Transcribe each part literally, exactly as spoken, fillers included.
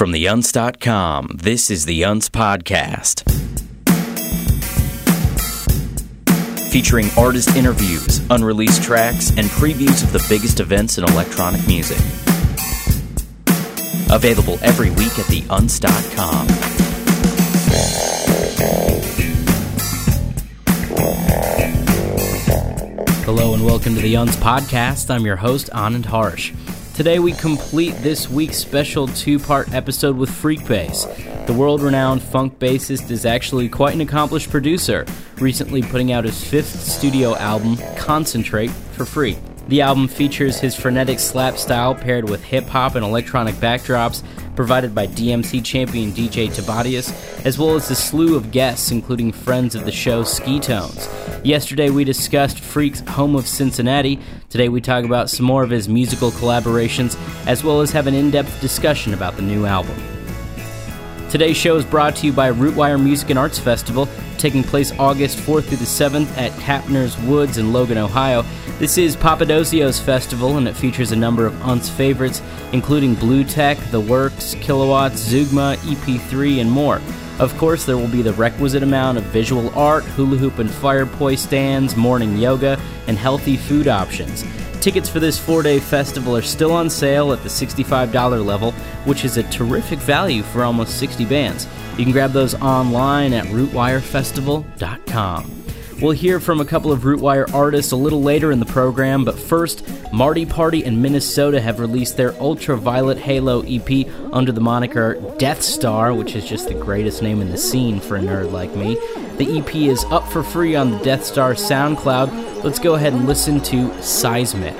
From the unz dot com, this is the Unz Podcast. Featuring artist interviews, unreleased tracks, and previews of the biggest events in electronic music. Available every week at the unz dot com. Hello and welcome to the Unz Podcast. I'm your host, Anand Harsh. Today we complete this week's special two-part episode with Freekbass. The world-renowned funk bassist is actually quite an accomplished producer, recently putting out his fifth studio album, Concentrate, for free. The album features his frenetic slap style paired with hip-hop and electronic backdrops provided by D M C champion D J Tabadius, as well as a slew of guests including friends of the show Ski-Tones. Yesterday we discussed Freek's home of Cincinnati. Today we talk about some more of his musical collaborations, as well as have an in-depth discussion about the new album. Today's show is brought to you by Rootwire Music and Arts Festival, taking place August fourth through the seventh at Kapner's Woods in Logan, Ohio. This is Papadosio's festival, and it features a number of Unz favorites, including Blue Tech, The Works, Kilowatts, Zugma, E P three, and more. Of course, there will be the requisite amount of visual art, hula hoop and fire poi stands, morning yoga, and healthy food options. Tickets for this four-day festival are still on sale at the sixty-five dollars level, which is a terrific value for almost sixty bands. You can grab those online at rootwire festival dot com. We'll hear from a couple of Rootwire artists a little later in the program, but first, Marty Party and Minnesota have released their Ultraviolet Halo E P under the moniker Death Star, which is just the greatest name in the scene for a nerd like me. The E P is up for free on the Death Star SoundCloud. Let's go ahead and listen to Seismic.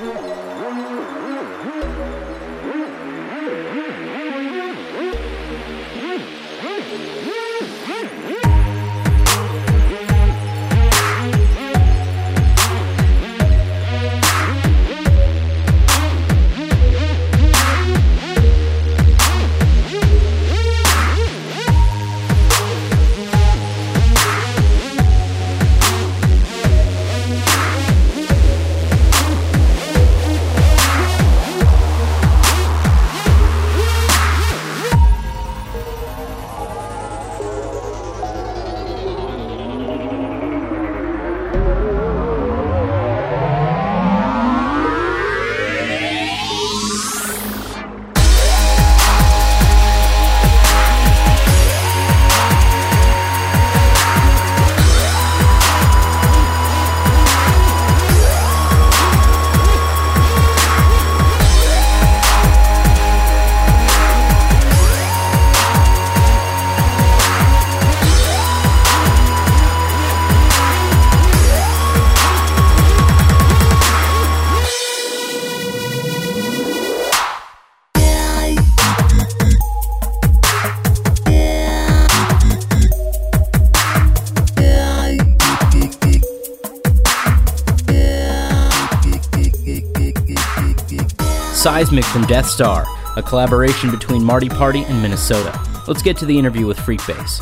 Seismic from Death Star, a collaboration between Marty Party and Minnesota. Let's get to the interview with Freekbass.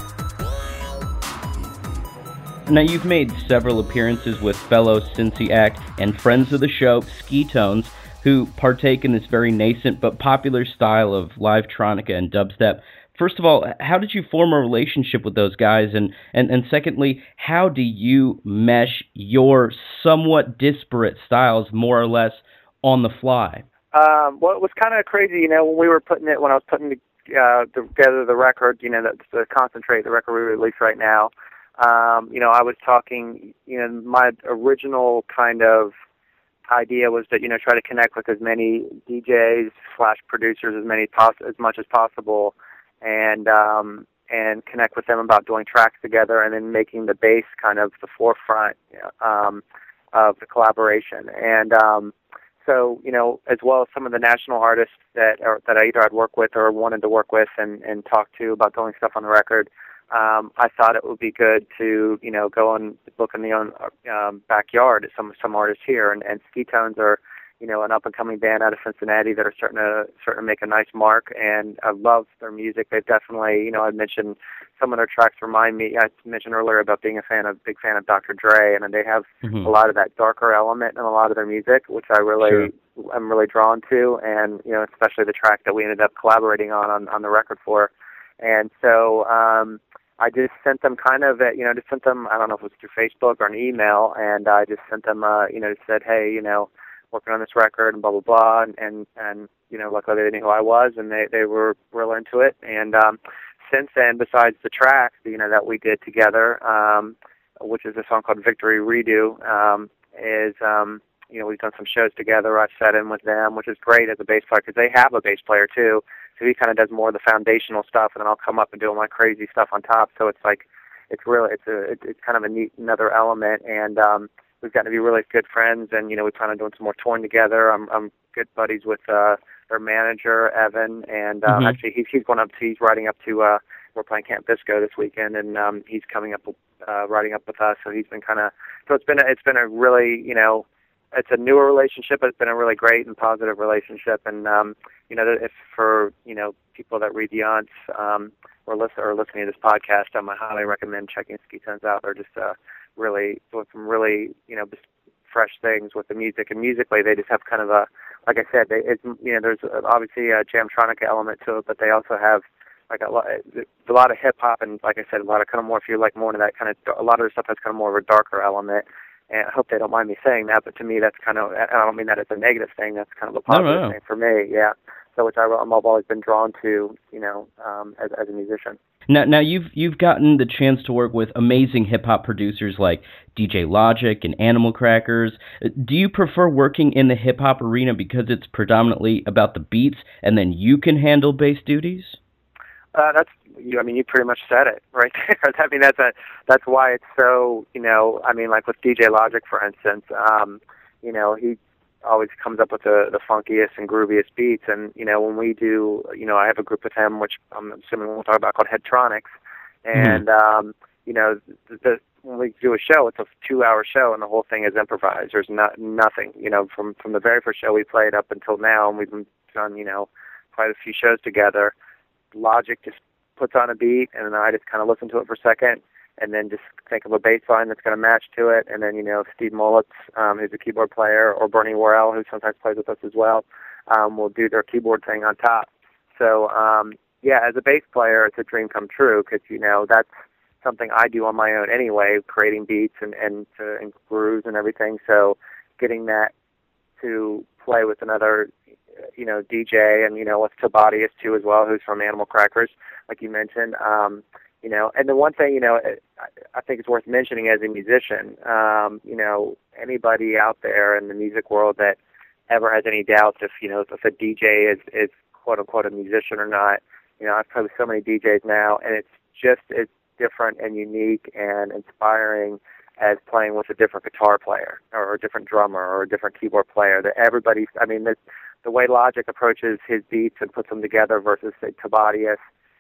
Now, you've made several appearances with fellow Cincy act and friends of the show, Ski-Tones, who partake in this very nascent but popular style of live-tronica and dubstep. First of all, how did you form a relationship with those guys? And, and, and secondly, how do you mesh your somewhat disparate styles more or less on the fly? Um, well, it was kind of crazy, you know, when we were putting it, when I was putting uh, together the record, you know, that's the Concentrate, the record we released right now. Um, you know, I was talking, you know, my original kind of idea was to, you know, try to connect with as many D Js slash producers as many pos- as much as possible, and um, and connect with them about doing tracks together, and then making the bass kind of the forefront um, of the collaboration. And um, So, you know, as well as some of the national artists that are, that I either I'd work with or wanted to work with and, and talk to about doing stuff on the record, um, I thought it would be good to, you know, go and look in the own um, backyard at some some artists here. And, and Ski-Tones are, you know, an up-and-coming band out of Cincinnati that are starting to starting to make a nice mark, and I love their music. They've definitely, you know, I mentioned some of their tracks remind me, I mentioned earlier about being a fan of, big fan of Doctor Dre, and they have mm-hmm. a lot of that darker element in a lot of their music, which I really, sure. I'm really drawn to, and you know, especially the track that we ended up collaborating on on, on the record for. And so um, I just sent them kind of, a, you know, just sent them, I don't know if it was through Facebook or an email, and I just sent them, uh, you know, said, hey, you know, working on this record and blah, blah, blah, and, and, and you know, luckily they knew who I was, and they, they were real into it. And um, since then, besides the track, you know, that we did together, um, which is a song called Victory Redo, um, is, um, you know, we've done some shows together. I've sat in with them, which is great as a bass player because they have a bass player too. So he kind of does more of the foundational stuff, and then I'll come up and do all my crazy stuff on top. So it's like, it's really, it's a, it's kind of a neat another element, and um, we've gotten to be really good friends. And you know, we plan on doing some more touring together. I'm, I'm good buddies with uh, their manager Evan, and um, Mm-hmm. actually he's he's going up to, he's riding up to. Uh, we're playing Camp Bisco this weekend, and um, he's coming up, uh, riding up with us. So he's been kind of, so it's been, a, it's been a really, you know. It's a newer relationship, but it's been a really great and positive relationship. And, um, you know, if for, you know, people that read the Aunts um, or, listen, or listening to this podcast, um, I highly recommend checking Ski Tones out. They're just uh, really doing some really, you know, fresh things with the music. And musically, they just have kind of a, like I said, they, it's, you know, there's obviously a Jamtronic element to it, but they also have like a lot, a lot of hip-hop and, like I said, a lot of kind of more, if you like more of that kind of, a lot of the stuff has kind of more of a darker element. And I hope they don't mind me saying that, but to me, that's kind of, I don't mean that as a negative thing, that's kind of a positive no, no. thing for me, yeah. So which I, I've always been drawn to, you know, um, as, as a musician. Now, now you've you've gotten the chance to work with amazing hip-hop producers like D J Logic and Animal Crackers. Do you prefer working in the hip-hop arena because it's predominantly about the beats and then you can handle bass duties? Uh, that's, you, I mean, you pretty much said it right there. I mean, that's a, that's why it's so, you know, I mean, like with D J Logic, for instance, um, you know, he always comes up with the, the funkiest and grooviest beats. And, you know, when we do, you know, I have a group with him, which I'm assuming we'll talk about, called Headtronics. And, mm-hmm. um, you know, the, the, when we do a show, it's a two-hour show, and the whole thing is improvised. There's not nothing, you know, from, from the very first show we played up until now, and we've done, you know, quite a few shows together. Logic just puts on a beat, and then I just kind of listen to it for a second, and then just think of a bass line that's going to match to it. And then, you know, Steve Mullitz, um, who's a keyboard player, or Bernie Worrell, who sometimes plays with us as well, um, will do their keyboard thing on top. So, um, yeah, as a bass player, it's a dream come true because, you know, that's something I do on my own anyway, creating beats and, and, uh, and grooves and everything. So getting that to play with another, you know, D J, and, you know, with Tabadius too as well, who's from Animal Crackers, like you mentioned, um, you know, and the one thing, you know, I, I think it's worth mentioning as a musician, um, you know, anybody out there in the music world that ever has any doubts if, you know, if a D J is, is quote unquote a musician or not, you know, I've played with so many D Js now, and it's just as different and unique and inspiring as playing with a different guitar player or a different drummer or a different keyboard player. That everybody, I mean, the, the way Logic approaches his beats and puts them together versus, say, Tabadius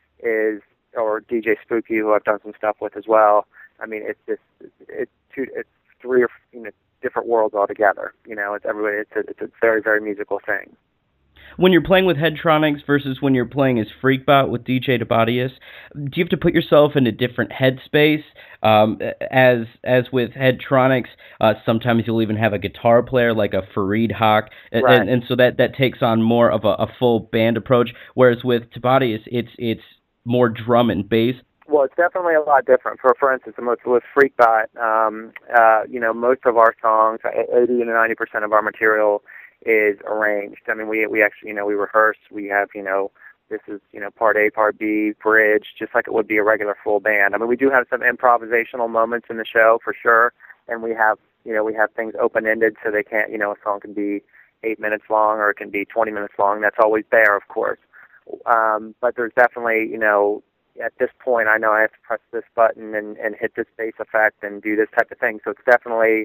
is, or D J Spooky, who I've done some stuff with as well. I mean, it's just, it's two, it's three or, you know, different worlds altogether. You know, it's everybody, it's a, it's a very, very musical thing. When you're playing with Headtronics versus when you're playing as Freakbot with D J Tabadius, do you have to put yourself in a different headspace? Um, as as with Headtronics, uh, sometimes you'll even have a guitar player like a Fareed Hawk, and, right. and, and so that, that takes on more of a, a full band approach. Whereas with Tabadius, it's it's more drum and bass. Well, it's definitely a lot different. For for instance, with, with Freakbot, um, uh, you know, most of our songs, eighty to ninety percent of our material is arranged. I mean, we we actually, you know, we rehearse. We have, you know, this is, you know, part A, part B, bridge, just like it would be a regular full band. I mean, we do have some improvisational moments in the show for sure, and we have, you know, we have things open-ended so they can't, you know, a song can be eight minutes long or it can be twenty minutes long. That's always there, of course. Um, but there's definitely, you know, at this point, I know I have to press this button and, and hit this bass effect and do this type of thing. So it's definitely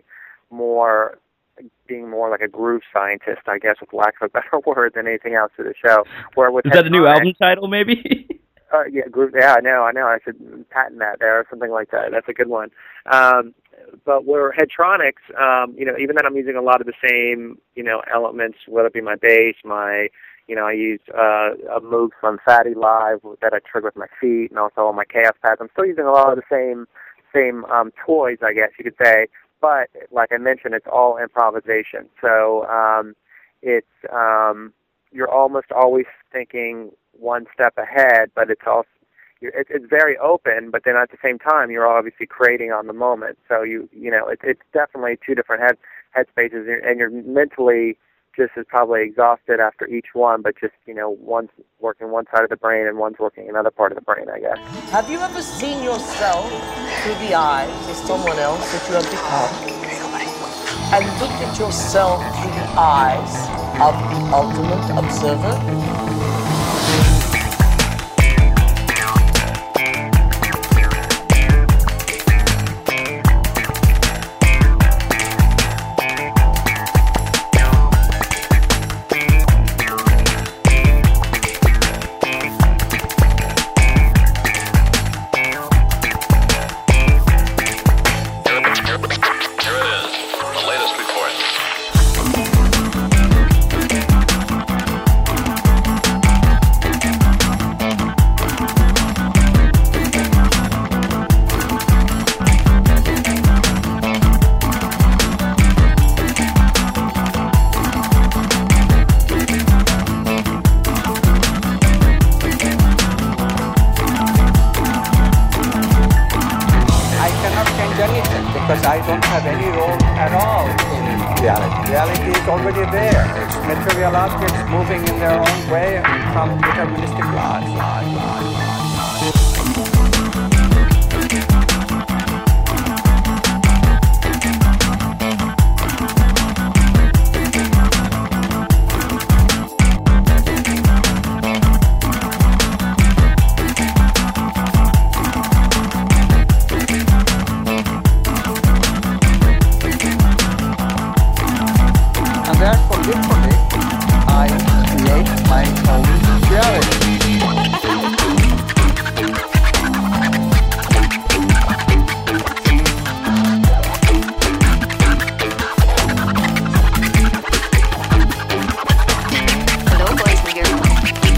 more being more like a groove scientist, I guess, with lack of a better word, than anything else to the show. Where with Is that the new album title, maybe? uh, yeah, groove. Yeah, I know, I know. I should patent that there or something like that. That's a good one. Um, but where Headtronics, um, you know, even that I'm using a lot of the same, you know, elements, whether it be my bass, my, you know, I use uh, a Moog from Fatty Live that I trigger with my feet, and also on my Chaos pads. I'm still using a lot of the same, same um, toys, I guess you could say. But like I mentioned, it's all improvisation. So, um, it's um, you're almost always thinking one step ahead, but it's also you're, it, it's very open. But then at the same time, you're obviously creating on the moment. So you you know it, it's definitely two different head headspaces, and you're mentally just as probably exhausted after each one, but just, you know, one's working one side of the brain and one's working another part of the brain, I guess. Have you ever seen yourself through the eyes of someone else that you have become? And looked at yourself through the eyes of the ultimate observer? Because I don't have any role at all in reality. Reality is already there. It's material objects moving in their own way from deterministic laws. Therefore, literally, I create my own reality. Hello, boys and girls.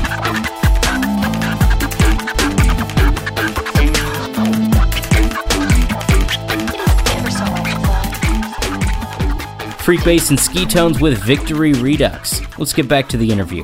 Ever so much fun. Freekbass and Ski Tones with Victory Redux. Let's get back to the interview.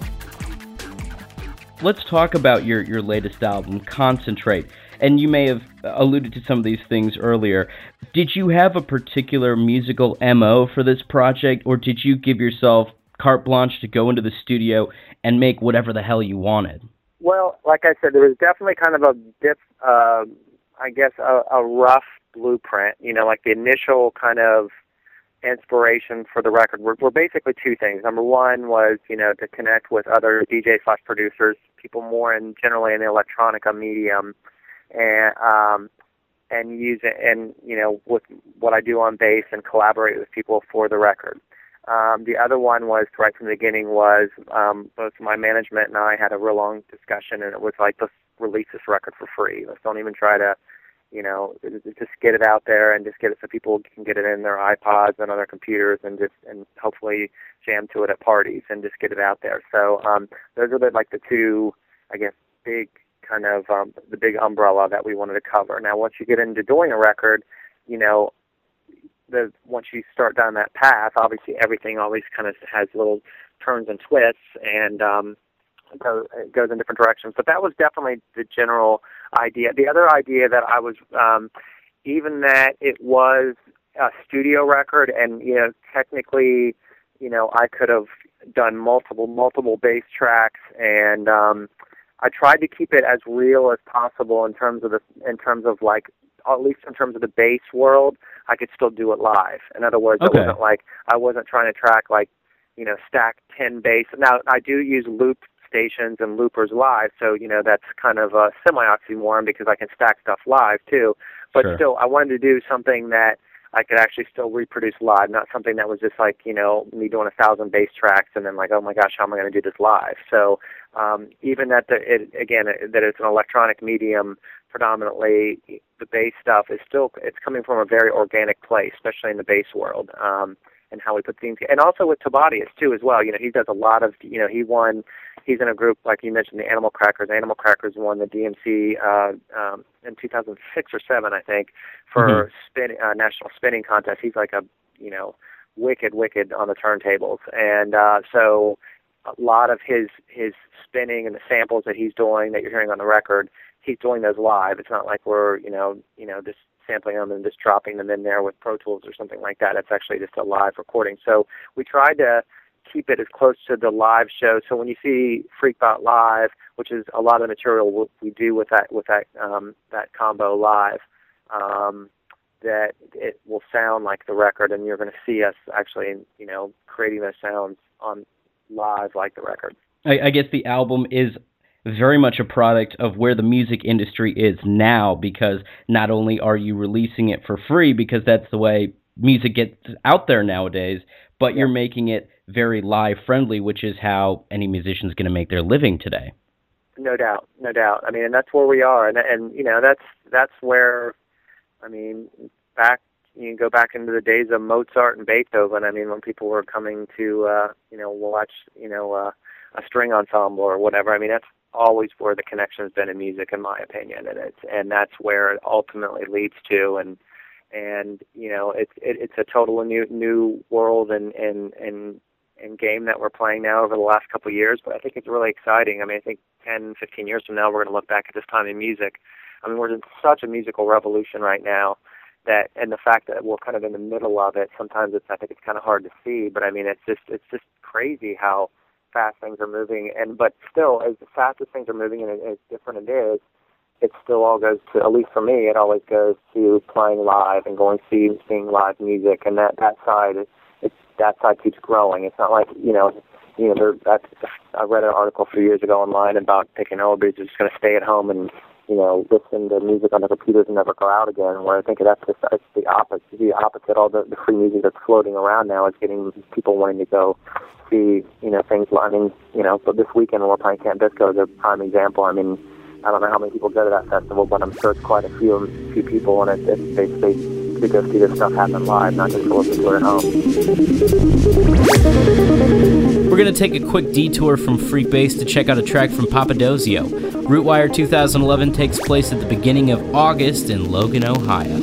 Let's talk about your, your latest album, Concentrate. And you may have alluded to some of these things earlier. Did you have a particular musical M O for this project, or did you give yourself carte blanche to go into the studio and make whatever the hell you wanted? Well, like I said, there was definitely kind of a dip, uh, I guess, a, a rough blueprint. You know, like the initial kind of inspiration for the record were, were basically two things. Number one was, you know, to connect with other D Js slash producers, people more in generally in the electronica medium, and um, and use it, and you know, with what I do on bass and collaborate with people for the record. Um, the other one was right from the beginning was um, both my management and I had a real long discussion, and it was like, let's release this record for free. Let's don't even try to, you know, just get it out there and just get it so people can get it in their iPods and on their computers and just and hopefully jam to it at parties and just get it out there. So um, those are the, like the two, I guess, big kind of um, the big umbrella that we wanted to cover. Now, once you get into doing a record, you know, the once you start down that path, obviously everything always kind of has little turns and twists and um, goes, it goes in different directions. But that was definitely the general idea. The other idea that I was, um, even that it was a studio record, and you know, technically, you know, I could have done multiple, multiple bass tracks, and um, I tried to keep it as real as possible in terms of the, in terms of like, at least in terms of the bass world, I could still do it live. In other words, Okay. it wasn't like I wasn't trying to track like, you know, stack ten bass. Now I do use loop stations and loopers live, so you know that's kind of a semi-oxymoron because I can stack stuff live too. But Sure. still, I wanted to do something that I could actually still reproduce live, not something that was just like, you know, me doing a thousand bass tracks and then like, oh my gosh, how am I going to do this live? So um, even that, the, it, again, it, that it's an electronic medium, predominantly the bass stuff is still, it's coming from a very organic place, especially in the bass world, um, and how we put things, and also with Tabadius too as well. You know, he does a lot of, you know, he won, he's in a group, like you mentioned, the Animal Crackers. Animal Crackers won the D M C uh, um, in two thousand six or seven, I think, for Mhm. spin, uh, National Spinning Contest. He's like a, you know, wicked, wicked on the turntables. And uh, so a lot of his his spinning and the samples that he's doing that you're hearing on the record, he's doing those live. It's not like we're, you know, you know, just sampling them and just dropping them in there with Pro Tools or something like that. It's actually just a live recording. So we tried to keep it as close to the live show. So when you see Freakbot Live, which is a lot of the material we do with that with that um, that combo live, um, that it will sound like the record, and you're going to see us actually, you know, creating those sounds on live like the record. I, I guess the album is very much a product of where the music industry is now, because not only are you releasing it for free, because that's the way music gets out there nowadays, but you're making it very live friendly, which is how any musician is going to make their living today. No doubt, no doubt. I mean, and that's where we are, and and you know, that's that's where, I mean, back you can go back into the days of Mozart and Beethoven. I mean, when people were coming to uh, you know watch you know uh, a string ensemble or whatever. I mean, that's always where the connection's been in music, in my opinion, and it's and that's where it ultimately leads to. And and you know, it's it, it's a totally new new world and and and and game that we're playing now over the last couple of years. But I think it's really exciting. I mean, I think ten, fifteen years from now, we're going to look back at this time in music. I mean, we're in such a musical revolution right now that, and the fact that we're kind of in the middle of it, sometimes it's, I think it's kind of hard to see, but I mean, it's just, it's just crazy how fast things are moving. And, but still, as fast as things are moving and as different it is, it still all goes to, at least for me, it always goes to playing live and going see, seeing live music. And that, that side, it's, that side keeps growing. It's not like, you know, you know, there, that's, I read an article a few years ago online about thinking, oh, they're just going to stay at home and, you know, listen to music on the computers and never go out again. Where I think that's just it's the opposite. The opposite. All the, the free music that's floating around now is getting people wanting to go see, you know, things. I mean, you know, but this weekend we're playing Camp Disco is a prime example. I mean, I don't know how many people go to that festival, but I'm sure it's quite a few, few people, and it's, it's basically to go see this stuff happen live, not just to listen to it at home. We're going to take a quick detour from Freekbass to check out a track from Papadozio. Rootwire two thousand eleven takes place at the beginning of August in Logan, Ohio.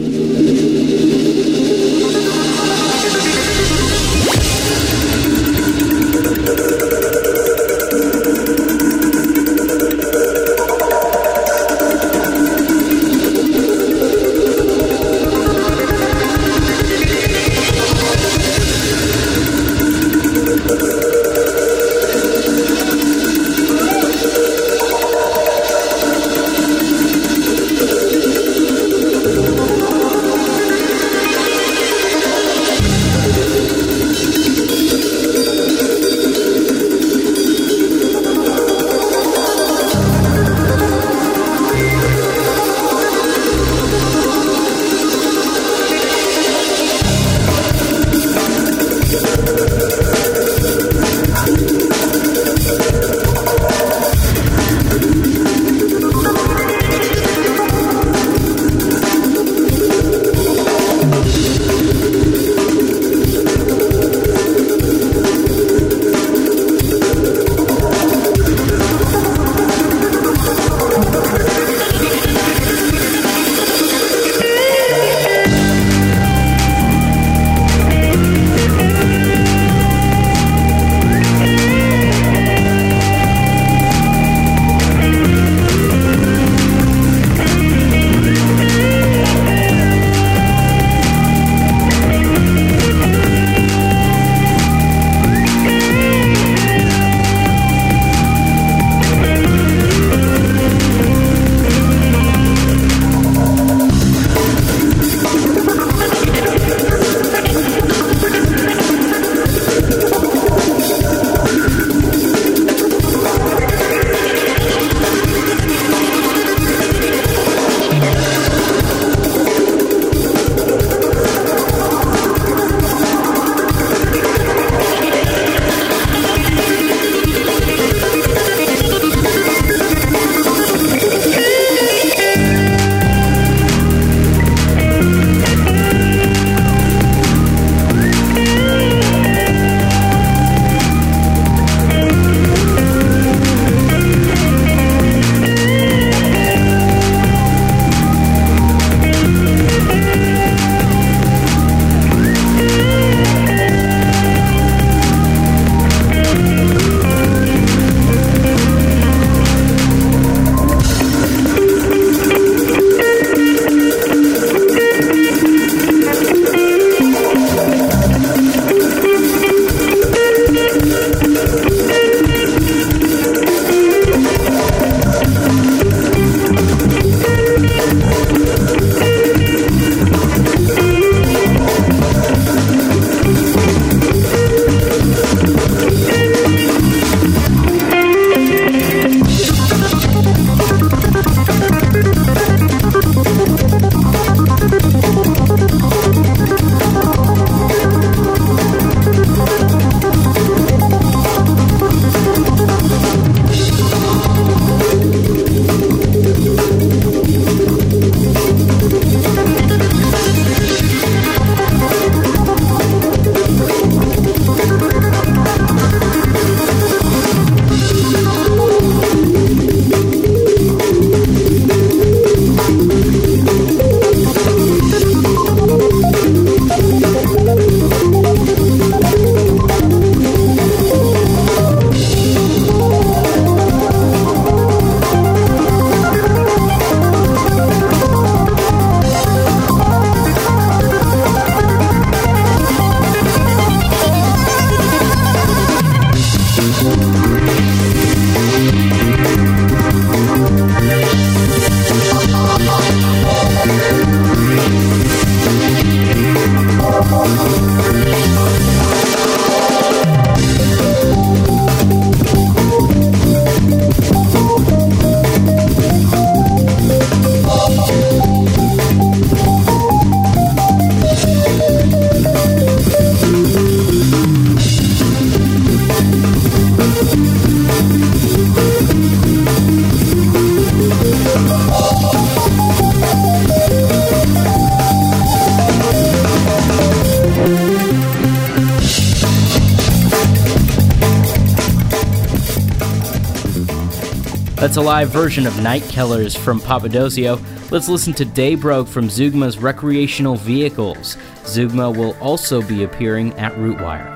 That's a live version of Night Killers from Papadosio. Let's listen to Daybroke from Zeugma's Recreational Vehicles. Zeugma will also be appearing at Rootwire.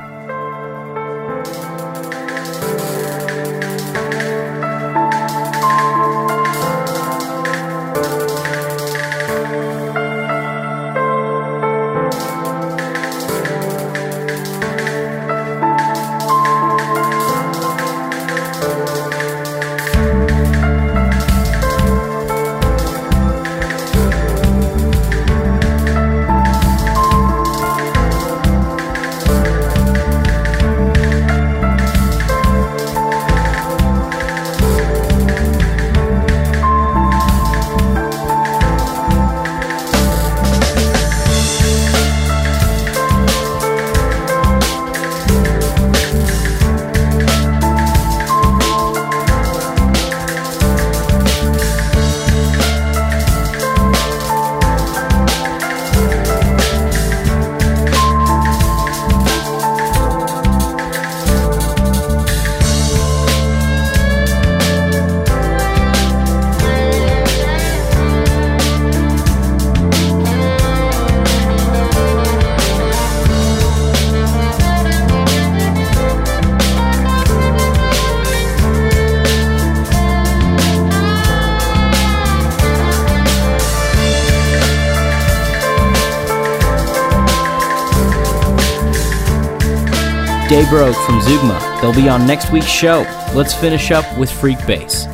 Daybroke from Zeugma. They'll be on next week's show. Let's finish up with Freekbass.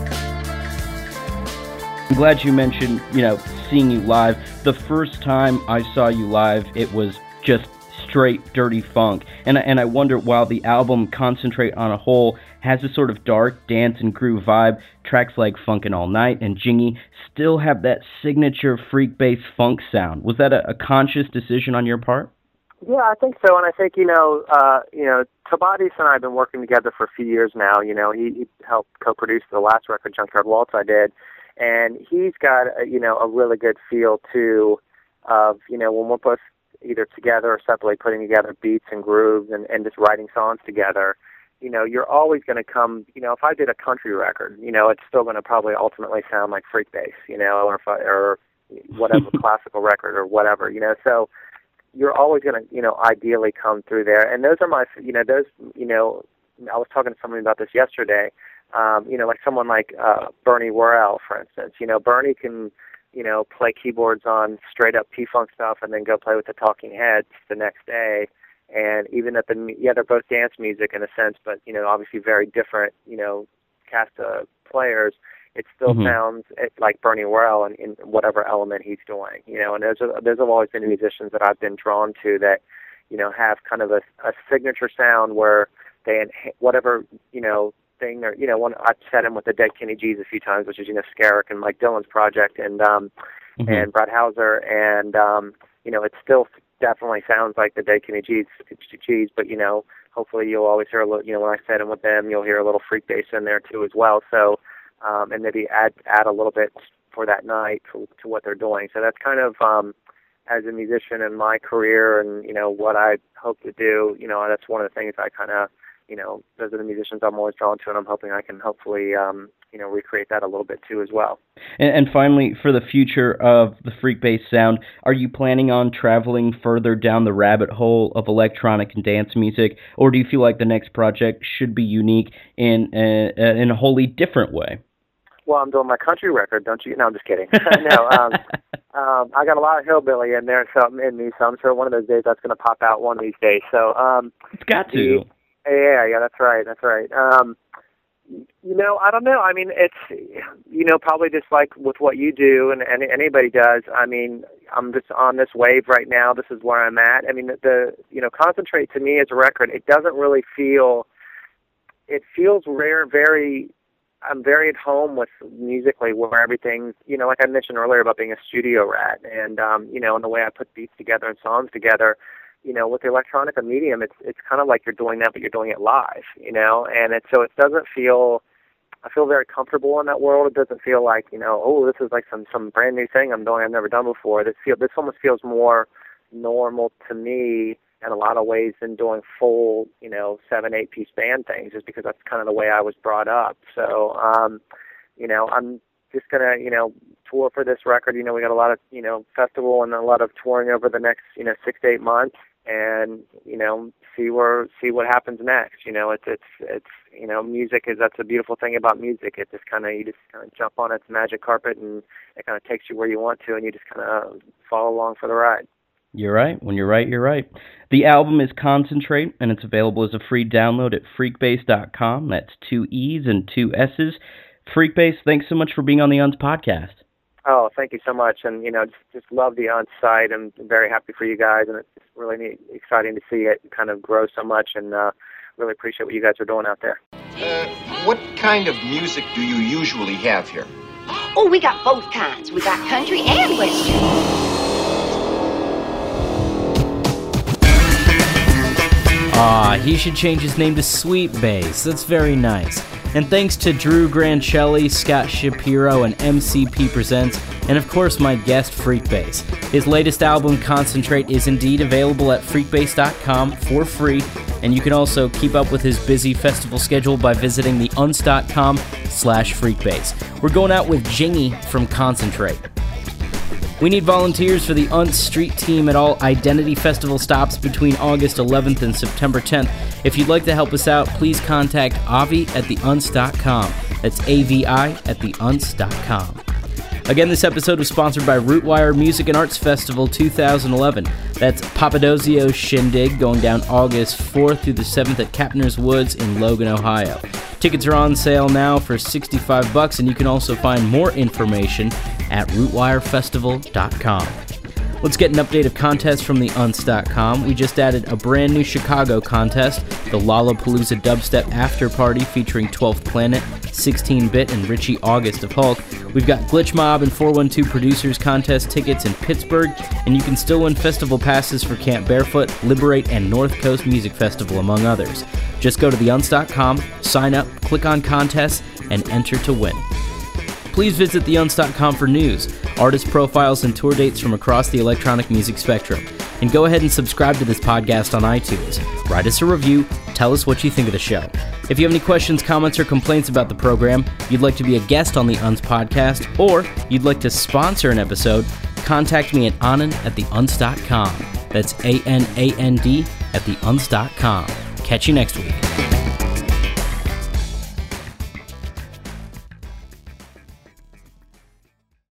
I'm glad you mentioned, you know, seeing you live. The first time I saw you live, it was just straight dirty funk. And, and I wonder, while the album Concentrate on a Whole has a sort of dark dance and groove vibe, tracks like Funkin' All Night and Jingy still have that signature Freekbass funk sound. Was that a, a conscious decision on your part? Yeah, I think so, and I think, you know, uh, you know, Tabadis and I have been working together for a few years now. You know, he, he helped co-produce the last record, Junkyard Waltz, I did, and he's got, a, you know, a really good feel, too, of, you know, when we're both either together or separately putting together beats and grooves and, and just writing songs together, you know, you're always going to come, you know, if I did a country record, you know, it's still going to probably ultimately sound like Freekbass, you know, or, if I, or whatever, classical record or whatever, you know, so you're always going to, you know, ideally come through there. And those are my, you know, those, you know, I was talking to somebody about this yesterday, um, you know, like someone like uh, Bernie Worrell, for instance. You know, Bernie can, you know, play keyboards on straight-up P-Funk stuff and then go play with the Talking Heads the next day. And even at the, yeah, they're both dance music in a sense, but, you know, obviously very different, you know, cast of players. It still mm-hmm. sounds like Bernie Worrell in, in whatever element he's doing, you know. And those are, those have always been musicians that I've been drawn to that, you know, have kind of a, a signature sound where they whatever, you know, thing or you know, one I've set him with the Dead Kenny G's a few times, which is you know Scarrick and Mike Dillon's project, and um, mm-hmm. and Brad Hauser, and um, you know, it still definitely sounds like the Dead Kenny G's, G's, but you know, hopefully you'll always hear a little, you know, when I set him with them, you'll hear a little Freekbass in there too as well. So. Um, and maybe add add a little bit for that night to, to what they're doing. So that's kind of um, as a musician in my career, and you know what I hope to do. You know that's one of the things I kind of, you know, those are the musicians I'm always drawn to, and I'm hoping I can hopefully um, you know recreate that a little bit too as well. And, and finally, for the future of the Freekbass sound, are you planning on traveling further down the rabbit hole of electronic and dance music, or do you feel like the next project should be unique in a, in a wholly different way? Well, I'm doing my country record, don't you? No, I'm just kidding. no, um, um, I got a lot of hillbilly in there, so in me. So I'm sure one of those days that's going to pop out one of these days. So um, it's got to. Yeah, yeah, that's right, that's right. Um, you know, I don't know. I mean, it's you know probably just like with what you do and, and anybody does. I mean, I'm just on this wave right now. This is where I'm at. I mean, the, the you know, Concentrate to me as a record, it doesn't really feel. It feels rare, very. I'm very at home with musically where everything's, you know, like I mentioned earlier about being a studio rat and, um, you know, and the way I put beats together and songs together, you know, with the electronic medium, it's it's kind of like you're doing that, but you're doing it live, you know, and it, so it doesn't feel, I feel very comfortable in that world. It doesn't feel like, you know, oh, this is like some, some brand new thing I'm doing I've never done before. This, feel, this almost feels more normal to me in a lot of ways than doing full, you know, seven, eight piece band things, just because that's kind of the way I was brought up. So, um, you know, I'm just gonna, you know, tour for this record. You know, we got a lot of, you know, festival and a lot of touring over the next, you know, six to eight months, and you know, see where see what happens next. You know, it's it's it's you know, music is that's a beautiful thing about music. It just kind of you just kind of jump on its magic carpet, and it kind of takes you where you want to, and you just kind of follow along for the ride. You're right. When you're right, you're right. The album is Concentrate, and it's available as a free download at freakbass dot com. That's two E's and two S's. Freakbass, thanks so much for being on the U N S podcast. Oh, thank you so much. And, you know, just, just love the U N S site. I'm very happy for you guys, and it's really neat, exciting to see it kind of grow so much, and uh, really appreciate what you guys are doing out there. Uh, what kind of music do you usually have here? Oh, we got both kinds. We got country and western. Ah, he should change his name to Sweet Bass. That's very nice. And thanks to Drew Grancelli, Scott Shapiro, and M C P Presents, and of course my guest, Freakbass. His latest album, Concentrate, is indeed available at freakbass dot com for free, and you can also keep up with his busy festival schedule by visiting the uns dot com slash freakbass. We're going out with Jingy from Concentrate. We need volunteers for the U N S Street Team at all Identity Festival stops between August eleventh and September tenth. If you'd like to help us out, please contact Avi at the uns dot com. That's A V I at the uns dot com. Again, this episode was sponsored by Rootwire Music and Arts Festival two thousand eleven. That's Papadozio's Shindig, going down August fourth through the seventh at Capner's Woods in Logan, Ohio. Tickets are on sale now for sixty-five bucks, and you can also find more information at rootwire festival dot com. Let's get an update of contests from the uns dot com. We just added a brand new Chicago contest, the Lollapalooza Dubstep After Party featuring twelfth Planet, sixteen bit, and Richie August of Hulk. We've got Glitch Mob and four one two Producers Contest tickets in Pittsburgh, and you can still win festival passes for Camp Barefoot, Liberate, and North Coast Music Festival, among others. Just go to the uns dot com, sign up, click on contests, and enter to win. Please visit the uns dot com for news, artist profiles, and tour dates from across the electronic music spectrum. And go ahead and subscribe to this podcast on iTunes. Write us a review, tell us what you think of the show. If you have any questions, comments, or complaints about the program, you'd like to be a guest on the U N S podcast, or you'd like to sponsor an episode, contact me at anand at the uns dot com. That's A N A N D at the uns dot com. Catch you next week.